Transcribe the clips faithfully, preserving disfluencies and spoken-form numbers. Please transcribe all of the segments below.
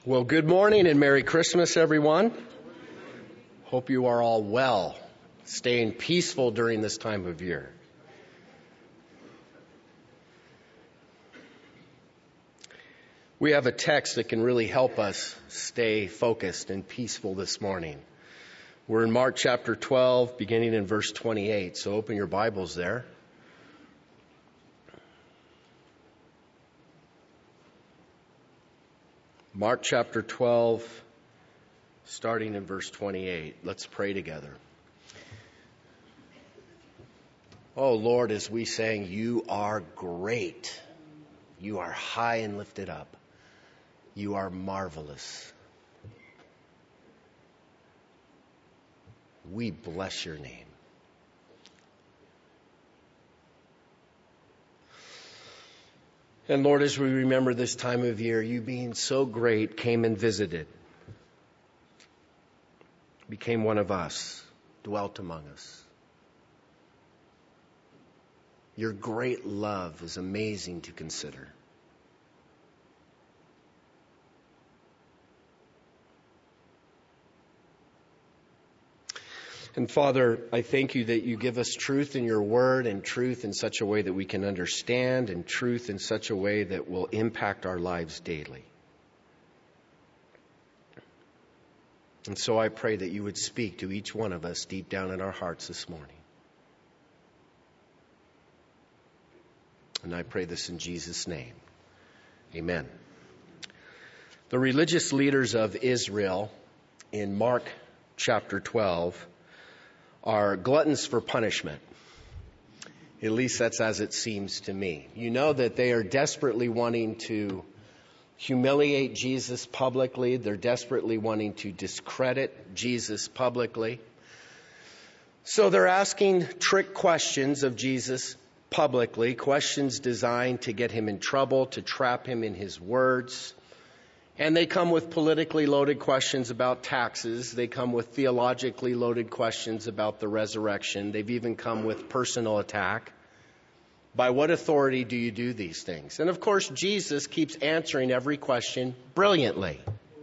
Well, good morning and Merry Christmas, everyone. Hope you are all well, staying peaceful during this time of year. We have a text that can really help us stay focused and peaceful this morning. We're in Mark chapter twelve, beginning in verse twenty-eight, so open your Bibles there. Mark chapter twelve, starting in verse twenty-eight. Let's pray together. Oh Lord, as we sang, you are great. You are high and lifted up. You are marvelous. We bless your name. And Lord, as we remember this time of year, you being so great came and visited, became one of us, dwelt among us. Your great love is amazing to consider. And Father, I thank you that you give us truth in your word and truth in such a way that we can understand and truth in such a way that will impact our lives daily. And so I pray that you would speak to each one of us deep down in our hearts this morning. And I pray this in Jesus' name. Amen. The religious leaders of Israel in Mark chapter twelve are gluttons for punishment. At least that's as it seems to me. You know that they are desperately wanting to humiliate Jesus publicly. They're desperately wanting to discredit Jesus publicly. So they're asking trick questions of Jesus publicly, questions designed to get him in trouble, to trap him in his words. And they come with politically loaded questions about taxes. They come with theologically loaded questions about the resurrection. They've even come with personal attack. By what authority do you do these things? And of course, Jesus keeps answering every question brilliantly.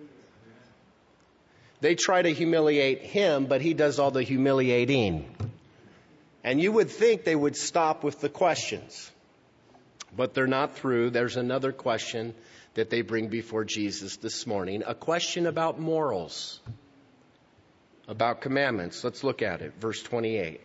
They try to humiliate him, but he does all the humiliating. And you would think they would stop with the questions. But they're not through. There's another question that they bring before Jesus this morning, a question about morals, about commandments. Let's look at it. Verse twenty-eight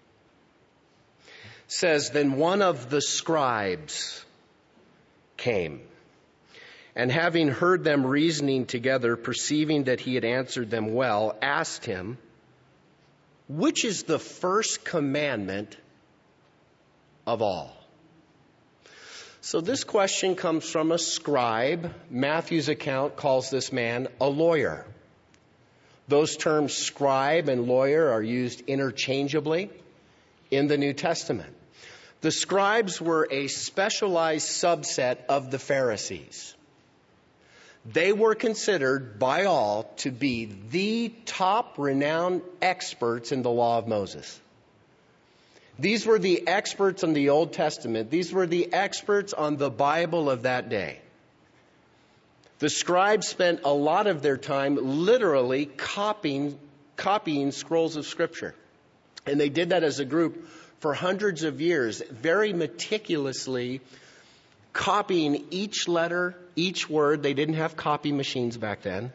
says, Then one of the scribes came, and having heard them reasoning together, perceiving that he had answered them well, asked him, Which is the first commandment of all? So this question comes from a scribe. Matthew's account calls this man a lawyer. Those terms scribe and lawyer are used interchangeably in the New Testament. The scribes were a specialized subset of the Pharisees. They were considered by all to be the top renowned experts in the law of Moses. These were the experts on the Old Testament. These were the experts on the Bible of that day. The scribes spent a lot of their time literally copying, copying scrolls of Scripture. And they did that as a group for hundreds of years, very meticulously copying each letter, each word. They didn't have copy machines back then.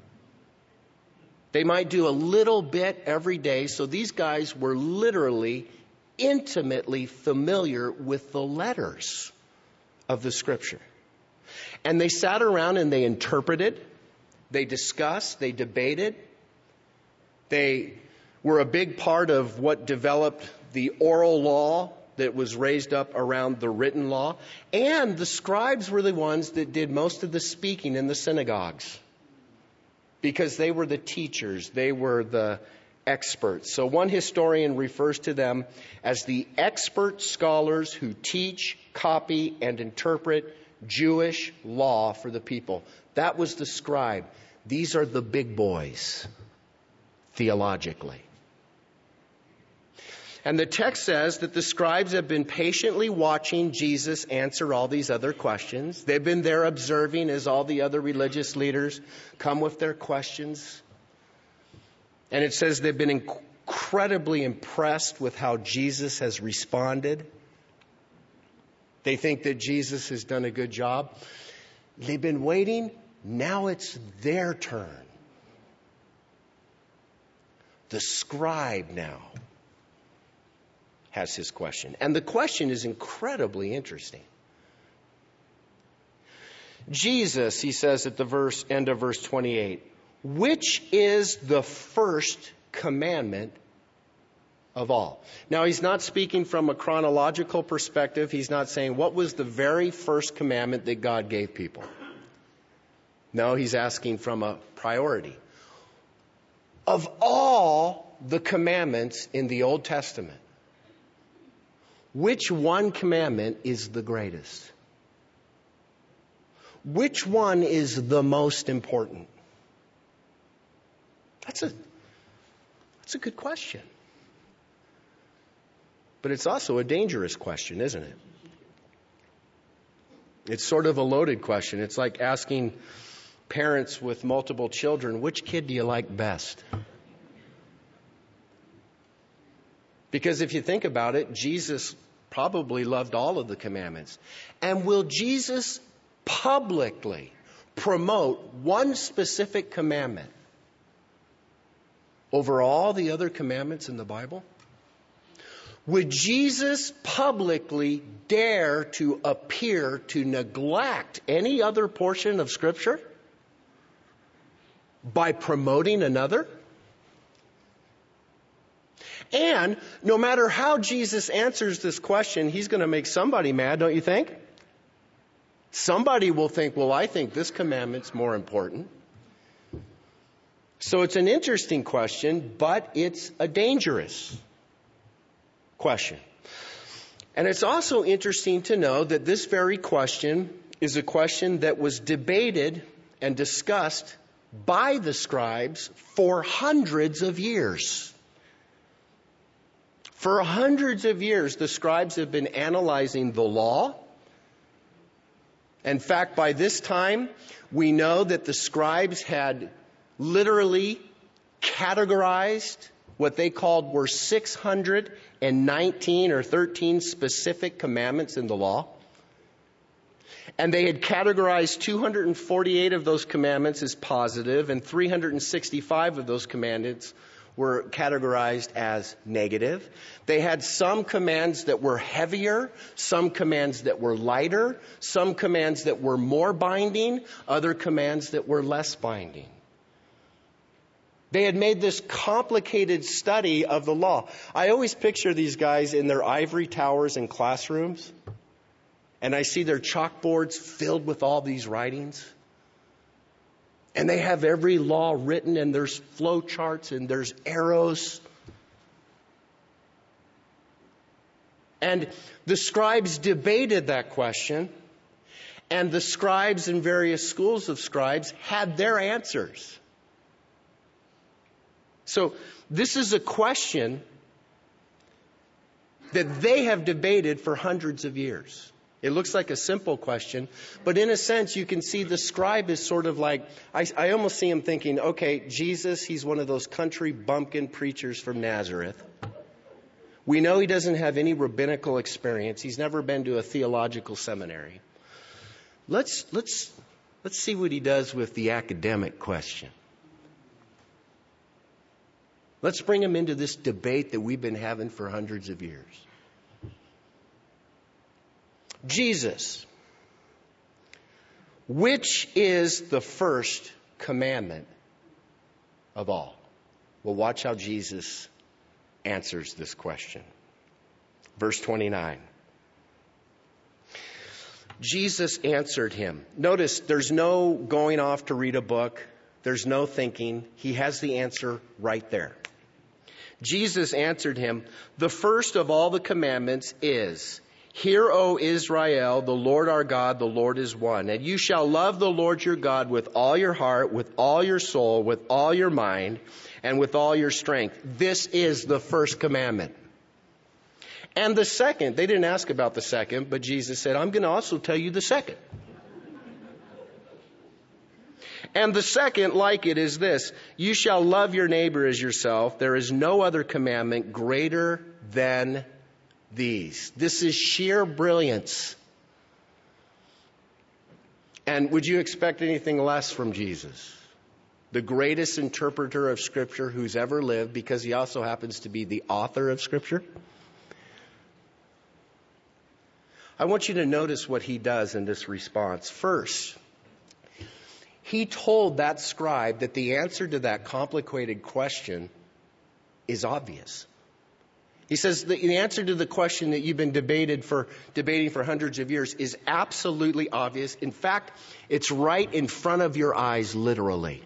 They might do a little bit every day. So these guys were literally intimately familiar with the letters of the Scripture. And they sat around and they interpreted, they discussed, they debated. They were a big part of what developed the oral law that was raised up around the written law. And the scribes were the ones that did most of the speaking in the synagogues, because they were the teachers, they were the experts. So one historian refers to them as the expert scholars who teach, copy, and interpret Jewish law for the people. That was the scribe. These are the big boys, theologically. And the text says that the scribes have been patiently watching Jesus answer all these other questions. They've been there observing as all the other religious leaders come with their questions. And it says they've been incredibly impressed with how Jesus has responded. They think that Jesus has done a good job. They've been waiting. Now it's their turn. The scribe now has his question. And the question is incredibly interesting. Jesus, he says at the verse end of verse twenty-eight, which is the first commandment of all. Now, he's not speaking from a chronological perspective. He's not saying what was the very first commandment that God gave people. No, he's asking from a priority. Of all the commandments in the Old Testament, which one commandment is the greatest? Which one is the most important? That's a, that's a good question. But it's also a dangerous question, isn't it? It's sort of a loaded question. It's like asking parents with multiple children, which kid do you like best? Because if you think about it, Jesus probably loved all of the commandments. And will Jesus publicly promote one specific commandment over all the other commandments in the Bible? Would Jesus publicly dare to appear to neglect any other portion of Scripture by promoting another? And no matter how Jesus answers this question, he's going to make somebody mad, don't you think? Somebody will think, well, I think this commandment's more important. So it's an interesting question, but it's a dangerous question. And it's also interesting to know that this very question is a question that was debated and discussed by the scribes for hundreds of years. For hundreds of years, the scribes have been analyzing the law. In fact, by this time, we know that the scribes had literally categorized what they called were six hundred nineteen or thirteen specific commandments in the law. And they had categorized two hundred forty-eight of those commandments as positive, and three hundred sixty-five of those commandments were categorized as negative. They had some commands that were heavier, some commands that were lighter, some commands that were more binding, other commands that were less binding. They had made this complicated study of the law. I always picture these guys in their ivory towers and classrooms, and I see their chalkboards filled with all these writings. And they have every law written, and there's flow charts, and there's arrows. And the scribes debated that question, and the scribes in various schools of scribes had their answers. So this is a question that they have debated for hundreds of years. It looks like a simple question, but in a sense, you can see the scribe is sort of like, I, I almost see him thinking, okay, Jesus, he's one of those country bumpkin preachers from Nazareth. We know he doesn't have any rabbinical experience. He's never been to a theological seminary. Let's, let's, let's see what he does with the academic question. Let's bring him into this debate that we've been having for hundreds of years. Jesus, which is the first commandment of all? Well, watch how Jesus answers this question. Verse twenty-nine. Jesus answered him. Notice there's no going off to read a book. There's no thinking. He has the answer right there. Jesus answered him, the first of all the commandments is, hear, O Israel, the Lord our God, the Lord is one. And you shall love the Lord your God with all your heart, with all your soul, with all your mind, and with all your strength. This is the first commandment. And the second, they didn't ask about the second, but Jesus said, I'm going to also tell you the second. And the second, like it, is this: you shall love your neighbor as yourself. There is no other commandment greater than these. This is sheer brilliance. And would you expect anything less from Jesus? The greatest interpreter of Scripture who's ever lived, because he also happens to be the author of Scripture. I want you to notice what he does in this response. First, he told that scribe that the answer to that complicated question is obvious. He says the answer to the question that you've been debated for, debating for hundreds of years is absolutely obvious. In fact, it's right in front of your eyes, literally.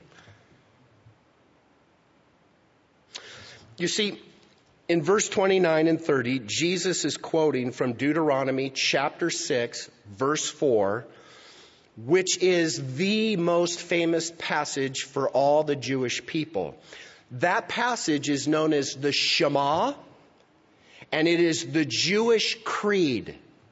You see, in verse twenty-nine and thirty, Jesus is quoting from Deuteronomy chapter six, verse four, which is the most famous passage for all the Jewish people. That passage is known as the Shema, and it is the Jewish creed.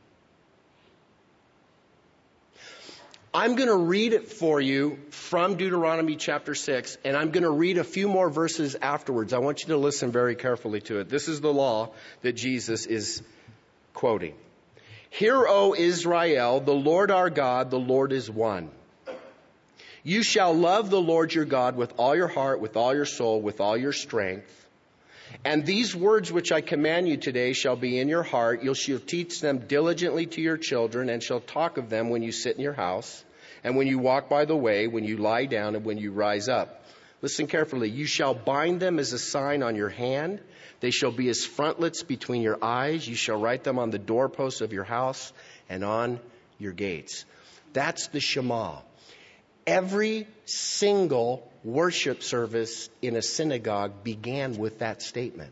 I'm going to read it for you from Deuteronomy chapter six, and I'm going to read a few more verses afterwards. I want you to listen very carefully to it. This is the law that Jesus is quoting. Hear, O Israel, the Lord our God, the Lord is one. You shall love the Lord your God with all your heart, with all your soul, with all your strength. And these words which I command you today shall be in your heart. You shall teach them diligently to your children, and shall talk of them when you sit in your house, and when you walk by the way, when you lie down, and when you rise up. Listen carefully. You shall bind them as a sign on your hand. They shall be as frontlets between your eyes. You shall write them on the doorposts of your house and on your gates. That's the Shema. Every single worship service in a synagogue began with that statement.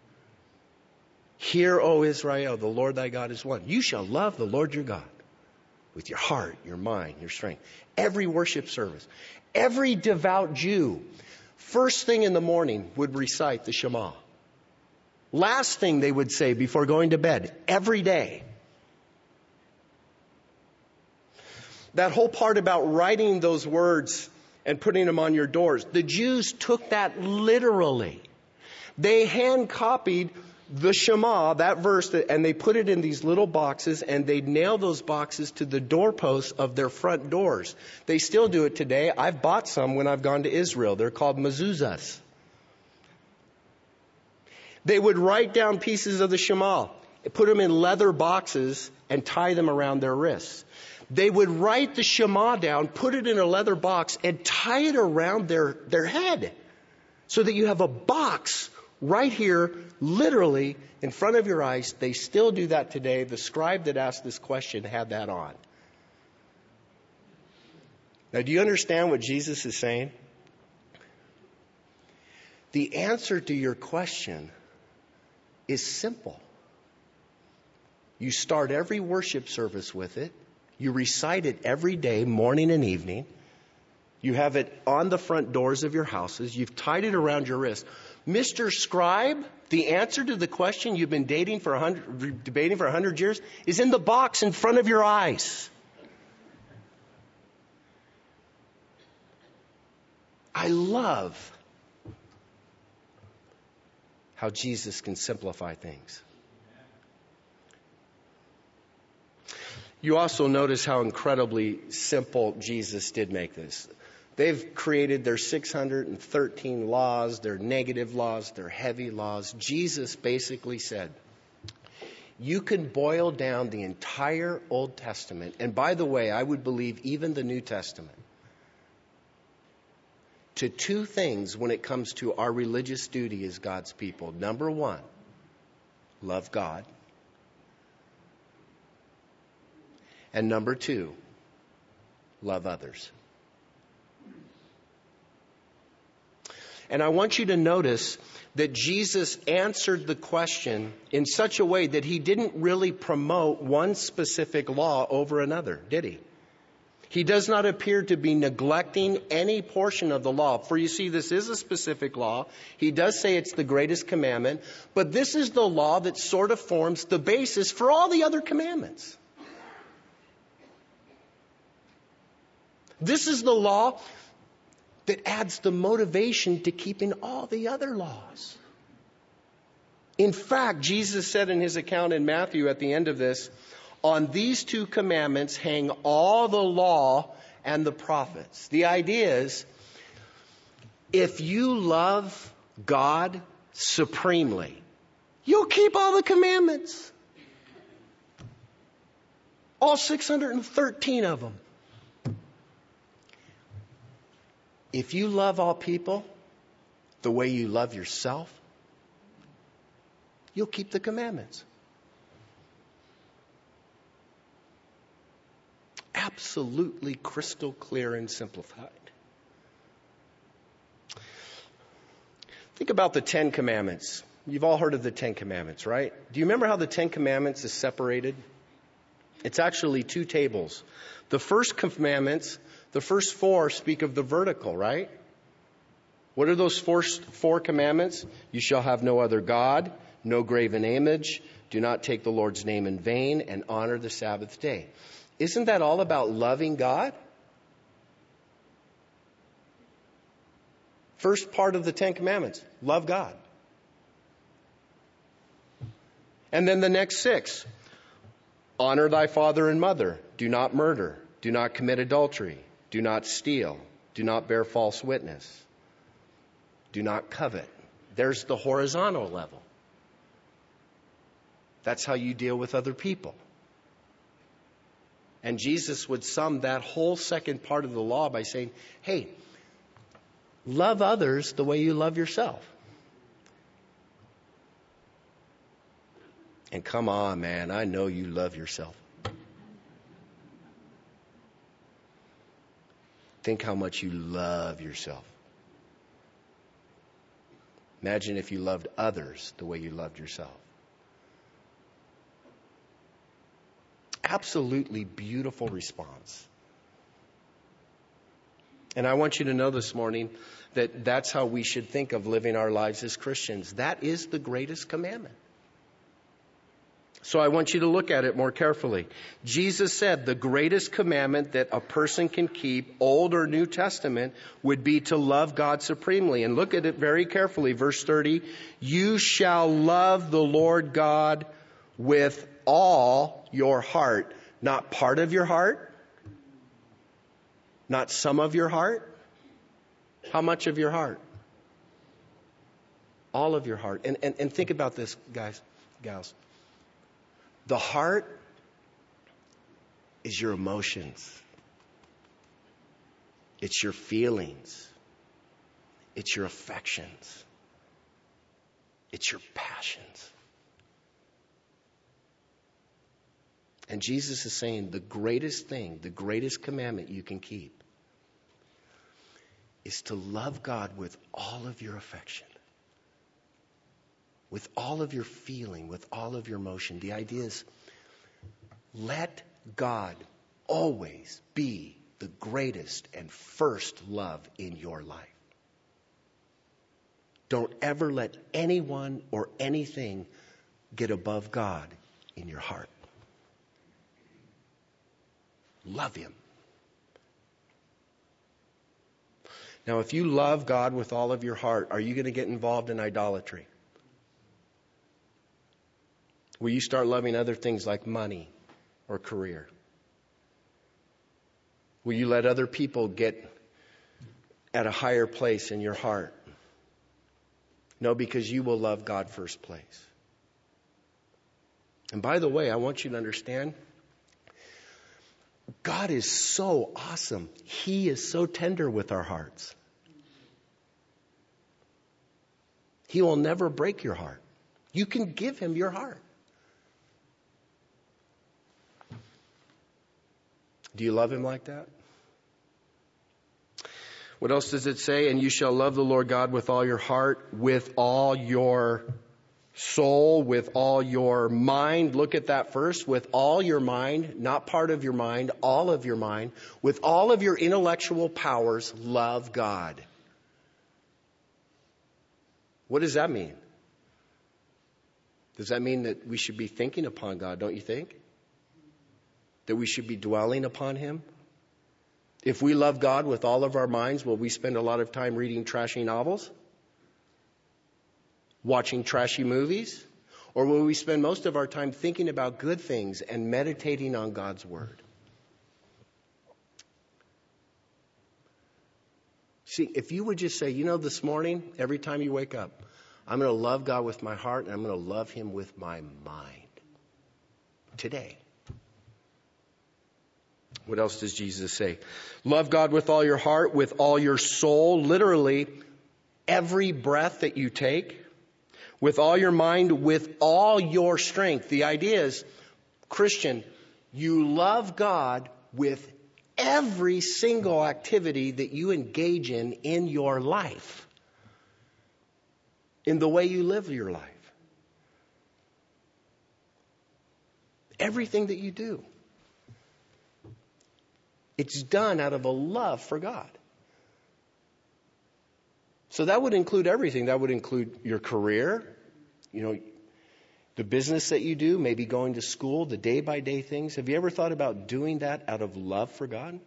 Hear, O Israel, the Lord thy God is one. You shall love the Lord your God with your heart, your mind, your strength. Every worship service. Every devout Jew, first thing in the morning, would recite the Shema. Last thing they would say before going to bed, every day. That whole part about writing those words and putting them on your doors, the Jews took that literally. They hand copied the Shema, that verse, and they put it in these little boxes, and they nail those boxes to the doorposts of their front doors. They still do it today. I've bought some when I've gone to Israel. They're called mezuzahs. They would write down pieces of the Shema, put them in leather boxes, and tie them around their wrists. They would write the Shema down, put it in a leather box, and tie it around their, their head, so that you have a box right here, literally, in front of your eyes. They still do that today. The scribe that asked this question had that on. Now, do you understand what Jesus is saying? The answer to your question is simple. You start every worship service with it. You recite it every day, morning and evening. You have it on the front doors of your houses. You've tied it around your wrist. Mister Scribe, the answer to the question you've been dating for a hundred, debating for a hundred years is in the box in front of your eyes. I love how Jesus can simplify things. You also notice how incredibly simple Jesus did make this. They've created their six hundred thirteen laws, their negative laws, their heavy laws. Jesus basically said, you can boil down the entire Old Testament, and by the way, I would believe even the New Testament, to two things when it comes to our religious duty as God's people. Number one, love God. And number two, love others. And I want you to notice that Jesus answered the question in such a way that he didn't really promote one specific law over another, did he? He does not appear to be neglecting any portion of the law. For you see, this is a specific law. He does say it's the greatest commandment, but this is the law that sort of forms the basis for all the other commandments. This is the law that adds the motivation to keeping all the other laws. In fact, Jesus said in his account in Matthew at the end of this, on these two commandments hang all the law and the prophets. The idea is, if you love God supremely, you'll keep all the commandments. All six hundred thirteen of them. If you love all people the way you love yourself, you'll keep the commandments. Absolutely crystal clear and simplified. Think about the Ten Commandments. You've all heard of the Ten Commandments, right? Do you remember how the Ten Commandments is separated? It's actually two tables. The first commandments, the first four speak of the vertical, right? What are those first four commandments? You shall have no other God, no graven image, do not take the Lord's name in vain, and honor the Sabbath day. Isn't that all about loving God? First part of the Ten Commandments, love God. And then the next six, honor thy father and mother, do not murder, do not commit adultery, do not steal, do not bear false witness, do not covet. There's the horizontal level. That's how you deal with other people. And Jesus would sum that whole second part of the law by saying, hey, love others the way you love yourself. And come on, man, I know you love yourself. Think how much you love yourself. Imagine if you loved others the way you loved yourself. Absolutely beautiful response. And I want you to know this morning that that's how we should think of living our lives as Christians. That is the greatest commandment. So I want you to look at it more carefully. Jesus said the greatest commandment that a person can keep, Old or New Testament, would be to love God supremely. And look at it very carefully. Verse thirty, you shall love the Lord God with all your heart. Not part of your heart. Not some of your heart. How much of your heart? All of your heart. And, and, and think about this, guys, gals. The heart is your emotions. It's your feelings. It's your affections. It's your passions. And Jesus is saying the greatest thing, the greatest commandment you can keep is to love God with all of your affection, with all of your feeling, with all of your emotion. The idea is let God always be the greatest and first love in your life. Don't ever let anyone or anything get above God in your heart. Love Him. Now, if you love God with all of your heart, are you going to get involved in idolatry? Will you start loving other things like money or career? Will you let other people get at a higher place in your heart? No, because you will love God first place. And by the way, I want you to understand, God is so awesome. He is so tender with our hearts. He will never break your heart. You can give Him your heart. Do you love Him like that? What else does it say? And you shall love the Lord God with all your heart, with all your soul, with all your mind. Look at that first. With all your mind, not part of your mind, all of your mind. With all of your intellectual powers, love God. What does that mean? Does that mean that we should be thinking upon God, don't you think? That we should be dwelling upon Him? If we love God with all of our minds, will we spend a lot of time reading trashy novels? Watching trashy movies? Or will we spend most of our time thinking about good things and meditating on God's Word? See, if you would just say, you know, this morning, every time you wake up, I'm going to love God with my heart and I'm going to love Him with my mind. Today. What else does Jesus say? Love God with all your heart, with all your soul, literally every breath that you take, with all your mind, with all your strength. The idea is, Christian, you love God with every single activity that you engage in in your life, in the way you live your life. Everything that you do. It's done out of a love for God. So that would include everything. That would include your career, you know, the business that you do, maybe going to school, the day-by-day things. Have you ever thought about doing that out of love for God?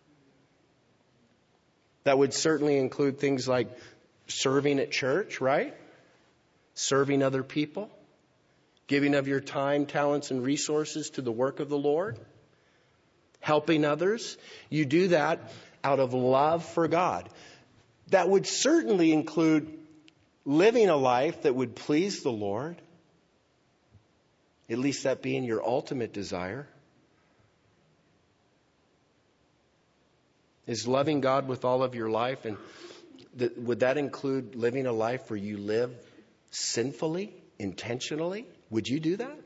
That would certainly include things like serving at church, right? Serving other people, giving of your time, talents, and resources to the work of the Lord. Helping others, you do that out of love for God. That would certainly include living a life that would please the Lord. At least that being your ultimate desire. Is loving God with all of your life, and th- would that include living a life where you live sinfully, intentionally? Would you do that?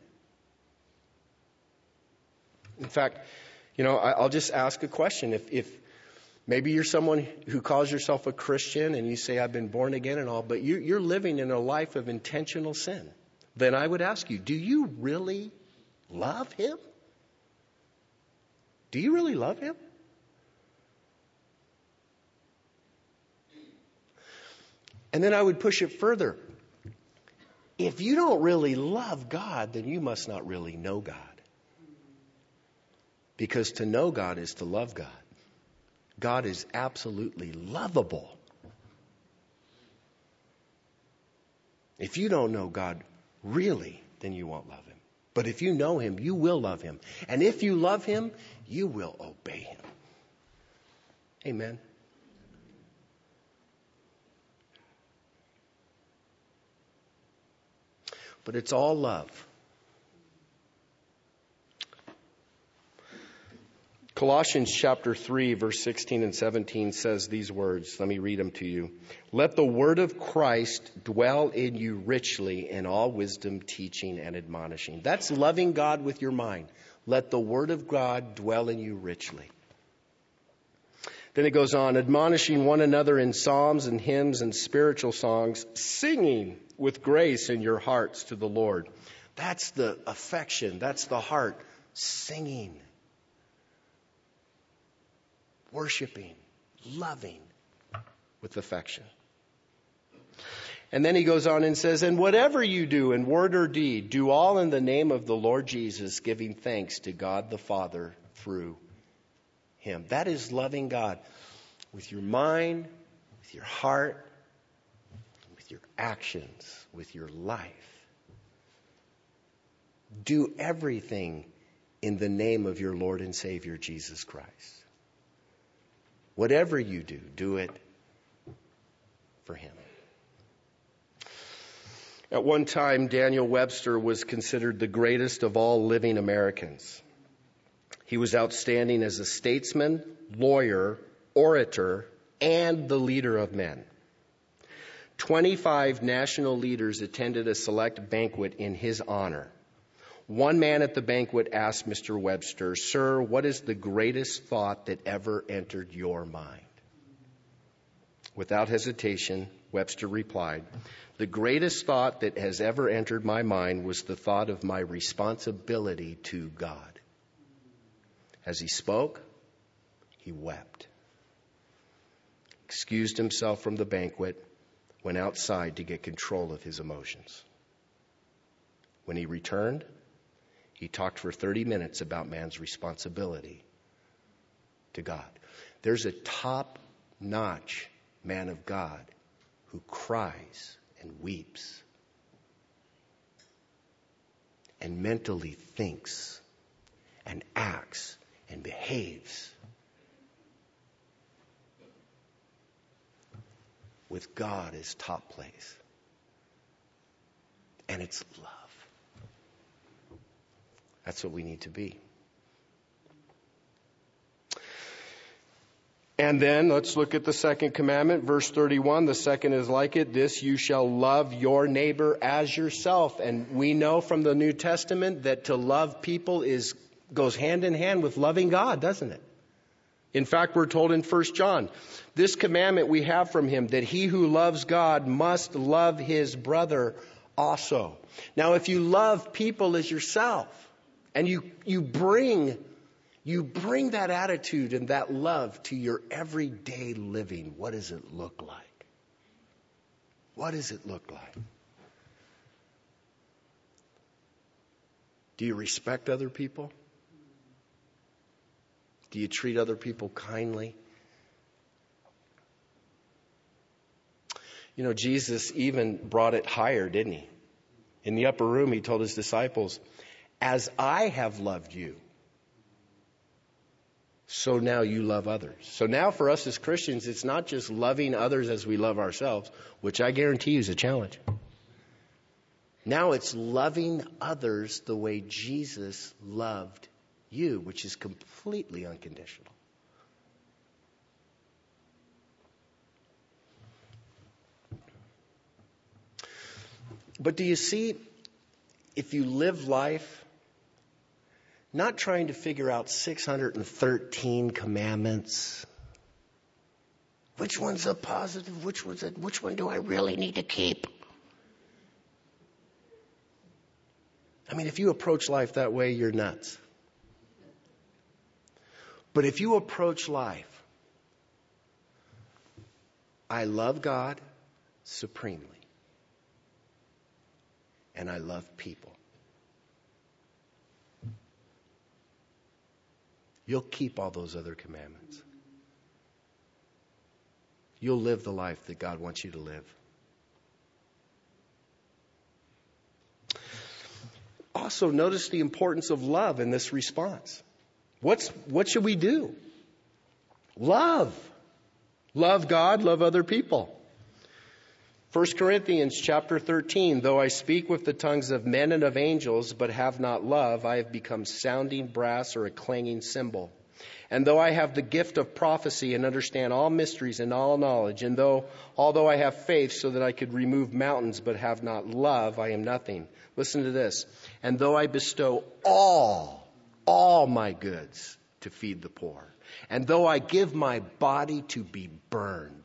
In fact, you know, I'll just ask a question. If, if maybe you're someone who calls yourself a Christian and you say, I've been born again and all, but you, you're living in a life of intentional sin, then I would ask you, do you really love Him? Do you really love Him? And then I would push it further. If you don't really love God, then you must not really know God. Because to know God is to love God. God is absolutely lovable. If you don't know God really, then you won't love Him. But if you know Him, you will love Him. And if you love Him, you will obey Him. Amen. But it's all love. Colossians chapter three, verse sixteen and seventeen says these words. Let me read them to you. Let the word of Christ dwell in you richly in all wisdom, teaching, and admonishing. That's loving God with your mind. Let the word of God dwell in you richly. Then it goes on, admonishing one another in psalms and hymns and spiritual songs, singing with grace in your hearts to the Lord. That's the affection. That's the heart. Singing. Worshiping. Loving with affection. And then he goes on and says, and whatever you do in word or deed, do all in the name of the Lord Jesus, giving thanks to God the Father through Him. That is loving God with your mind, with your heart, with your actions, with your life. Do everything in the name of your Lord and Savior, Jesus Christ. Whatever you do, do it for Him. At one time, Daniel Webster was considered the greatest of all living Americans. He was outstanding as a statesman, lawyer, orator, and the leader of men. twenty-five national leaders attended a select banquet in his honor. One man at the banquet asked Mister Webster, "Sir, what is the greatest thought that ever entered your mind?" Without hesitation, Webster replied, "The greatest thought that has ever entered my mind was the thought of my responsibility to God." As he spoke, he wept, excused himself from the banquet, went outside to get control of his emotions. When he returned, he talked for thirty minutes about man's responsibility to God. There's a top-notch man of God who cries and weeps and mentally thinks and acts and behaves with God as top place. And it's love. That's what we need to be. And then let's look at the second commandment, verse thirty-one. The second is like it. This, you shall love your neighbor as yourself. And we know from the New Testament that to love people is goes hand in hand with loving God, doesn't it? In fact, we're told in First John, this commandment we have from him, that he who loves God must love his brother also. Now, if you love people as yourself, and you, you bring You bring that attitude and that love to your everyday living, what does it look like? What does it look like? Do you respect other people? Do you treat other people kindly? You know, Jesus even brought it higher, didn't he? In the upper room, he told his disciples, as I have loved you, so now you love others. So now for us as Christians, it's not just loving others as we love ourselves, which I guarantee you is a challenge. Now it's loving others the way Jesus loved you, which is completely unconditional. But do you see, if you live life not trying to figure out six hundred thirteen commandments, which one's a positive, which one's a, which one do I really need to keep? I mean, if you approach life that way, you're nuts. But if you approach life, I love God supremely, and I love people, you'll keep all those other commandments. You'll live the life that God wants you to live. Also, notice the importance of love in this response. What's, what should we do? Love. Love God, love other people. First Corinthians chapter thirteen, though I speak with the tongues of men and of angels, but have not love, I have become sounding brass or a clanging cymbal. And though I have the gift of prophecy and understand all mysteries and all knowledge, and though, although I have faith so that I could remove mountains, but have not love, I am nothing. Listen to this. And though I bestow all, all my goods to feed the poor, and though I give my body to be burned,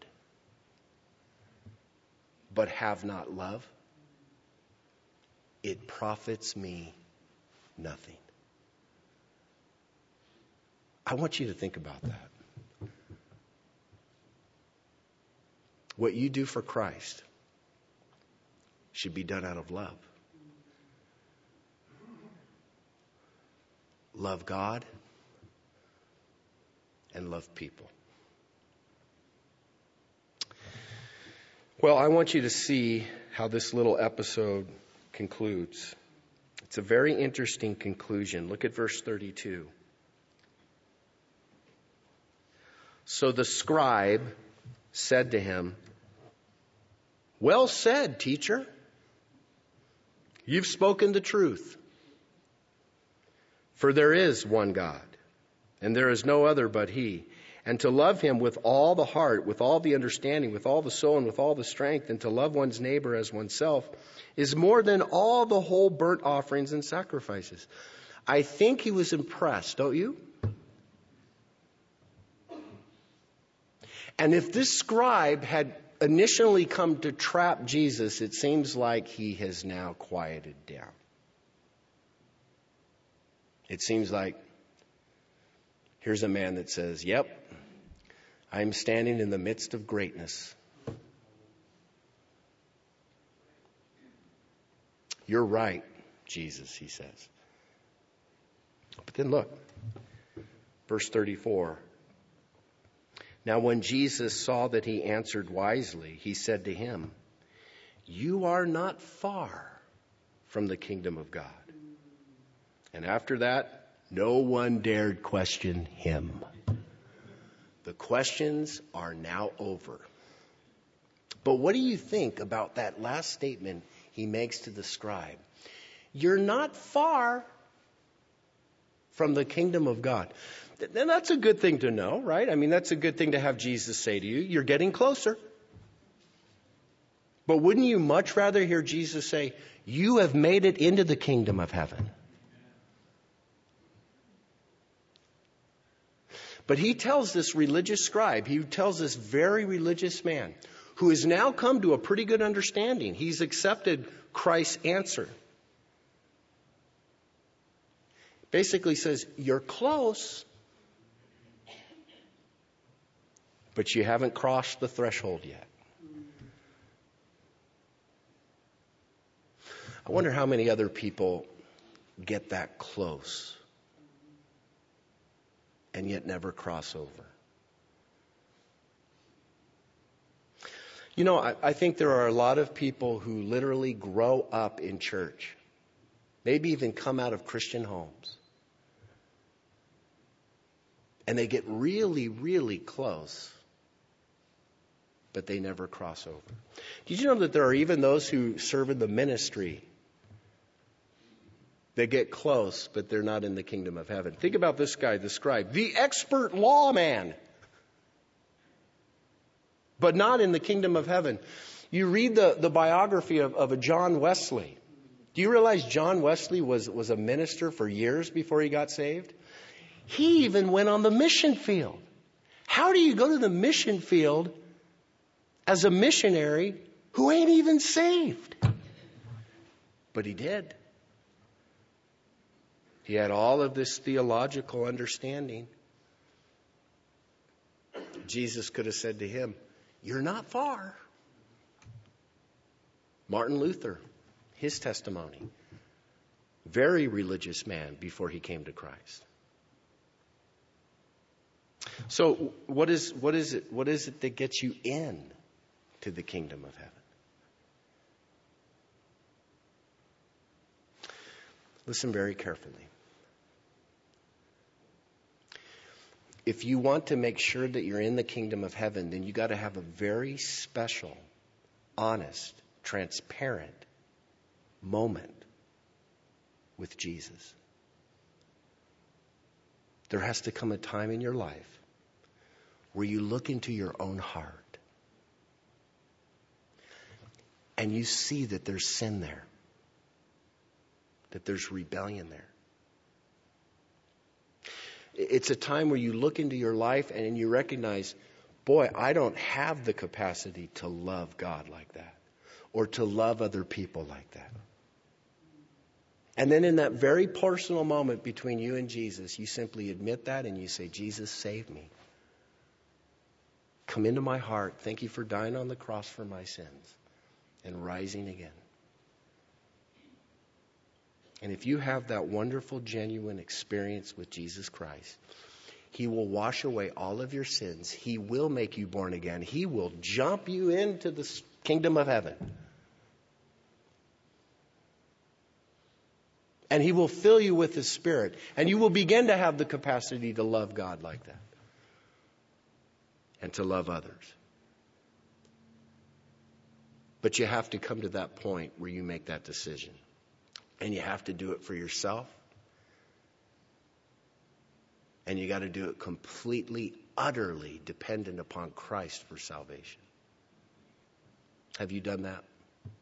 but have not love, it profits me nothing. I want you to think about that. What you do for Christ should be done out of love. Love God and love people. Well, I want you to see how this little episode concludes. It's a very interesting conclusion. Look at verse thirty-two. So the scribe said to him, "Well said, teacher. You've spoken the truth. For there is one God, and there is no other but He. And to love Him with all the heart, with all the understanding, with all the soul, and with all the strength, and to love one's neighbor as oneself, is more than all the whole burnt offerings and sacrifices." I think he was impressed, don't you? And if this scribe had initially come to trap Jesus, it seems like he has now quieted down. It seems like here's a man that says, yep, I'm standing in the midst of greatness. You're right, Jesus, he says. But then look, verse thirty-four. Now when Jesus saw that he answered wisely, he said to him, you are not far from the kingdom of God. And after that, no one dared question him. The questions are now over. But what do you think about that last statement he makes to the scribe? You're not far from the kingdom of God. And that's a good thing to know, right? I mean, that's a good thing to have Jesus say to you. You're getting closer. But wouldn't you much rather hear Jesus say, you have made it into the kingdom of heaven? But he tells this religious scribe, he tells this very religious man, who has now come to a pretty good understanding. He's accepted Christ's answer. Basically says, you're close, but you haven't crossed the threshold yet. I wonder how many other people get that close and yet never cross over. You know, I, I think there are a lot of people who literally grow up in church, maybe even come out of Christian homes, and they get really, really close, but they never cross over. Did you know that there are even those who serve in the ministry that get close, but they're not in the kingdom of heaven? Think about this guy, the scribe, the expert lawman, but not in the kingdom of heaven. You read the, the biography of, of a John Wesley. Do you realize John Wesley was, was a minister for years before he got saved? He even went on the mission field. How do you go to the mission field as a missionary who ain't even saved? But he did. He had all of this theological understanding. Jesus could have said to him, you're not far. Martin Luther, his testimony. Very religious man before he came to Christ. So what is what is it what is it that gets you in to the kingdom of heaven? Listen very carefully. If you want to make sure that you're in the kingdom of heaven, then you got to have a very special, honest, transparent moment with Jesus. There has to come a time in your life where you look into your own heart and you see that there's sin there, that there's rebellion there. It's a time where you look into your life and you recognize, boy, I don't have the capacity to love God like that or to love other people like that. And then in that very personal moment between you and Jesus, you simply admit that and you say, Jesus, save me. Come into my heart. Thank you for dying on the cross for my sins and rising again. And if you have that wonderful, genuine experience with Jesus Christ, He will wash away all of your sins. He will make you born again. He will jump you into the kingdom of heaven. And He will fill you with His Spirit. And you will begin to have the capacity to love God like that. And to love others. But you have to come to that point where you make that decision. And you have to do it for yourself. And you got to do it completely, utterly dependent upon Christ for salvation. Have you done that?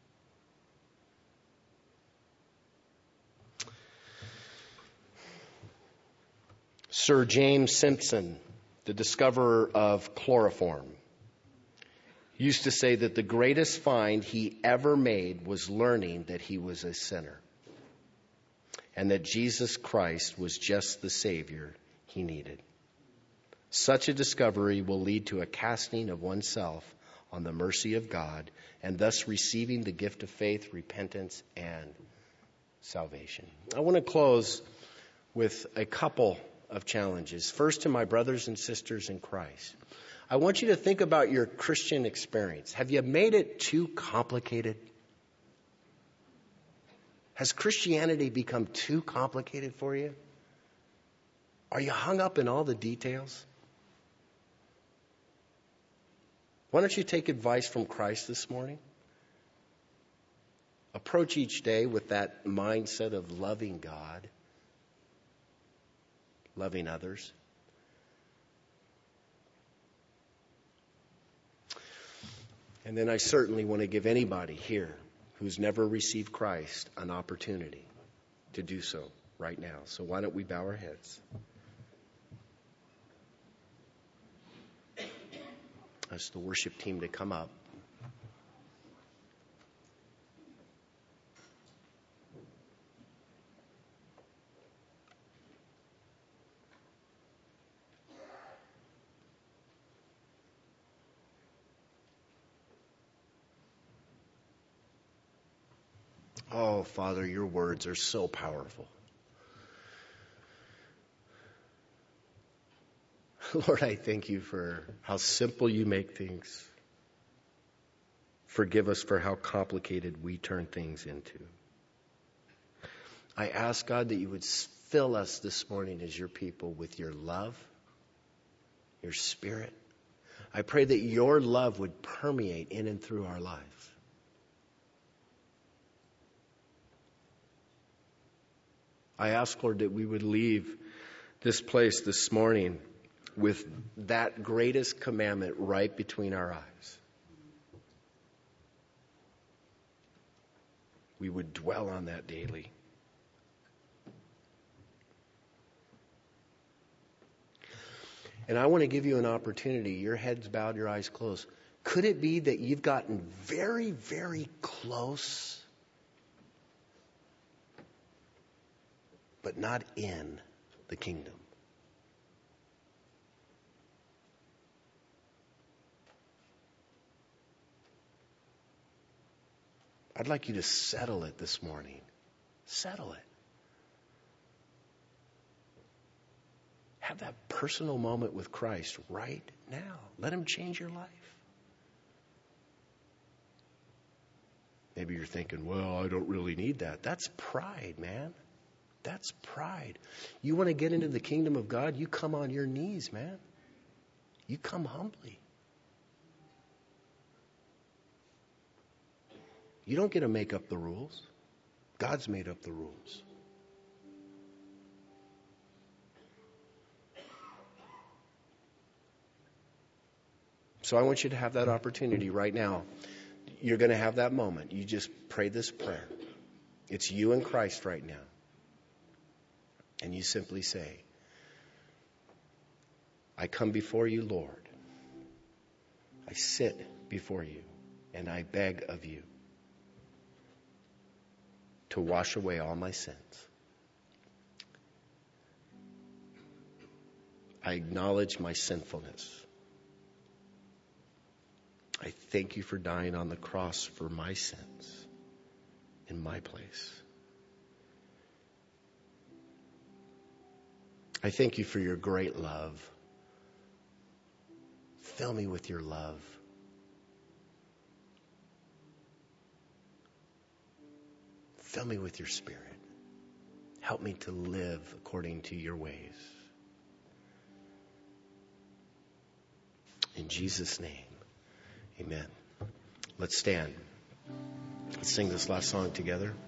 Sir James Simpson, the discoverer of chloroform, used to say that the greatest find he ever made was learning that he was a sinner and that Jesus Christ was just the Savior he needed. Such a discovery will lead to a casting of oneself on the mercy of God and thus receiving the gift of faith, repentance, and salvation. I want to close with a couple of challenges. First, to my brothers and sisters in Christ. I want you to think about your Christian experience. Have you made it too complicated? Has Christianity become too complicated for you? Are you hung up in all the details? Why don't you take advice from Christ this morning? Approach each day with that mindset of loving God, loving others. And then I certainly want to give anybody here who's never received Christ an opportunity to do so right now. So why don't we bow our heads? Ask the worship team to come up. Oh, Father, your words are so powerful. Lord, I thank you for how simple you make things. Forgive us for how complicated we turn things into. I ask, God, that you would fill us this morning as your people with your love, your Spirit. I pray that your love would permeate in and through our lives. I ask, Lord, that we would leave this place this morning with that greatest commandment right between our eyes. We would dwell on that daily. And I want to give you an opportunity. Your head's bowed, your eyes closed. Could it be that you've gotten very, very close, but not in the kingdom? I'd like you to settle it this morning. Settle it. Have that personal moment with Christ right now. Let him change your life. Maybe you're thinking, well, I don't really need that. That's pride, man. That's pride. You want to get into the kingdom of God? You come on your knees, man. You come humbly. You don't get to make up the rules. God's made up the rules. So I want you to have that opportunity right now. You're going to have that moment. You just pray this prayer. It's you and Christ right now. And you simply say, I come before you, Lord. I sit before you, and I beg of you to wash away all my sins. I acknowledge my sinfulness. I thank you for dying on the cross for my sins in my place. I thank you for your great love. Fill me with your love. Fill me with your Spirit. Help me to live according to your ways. In Jesus' name, amen. Let's stand. Let's sing this last song together.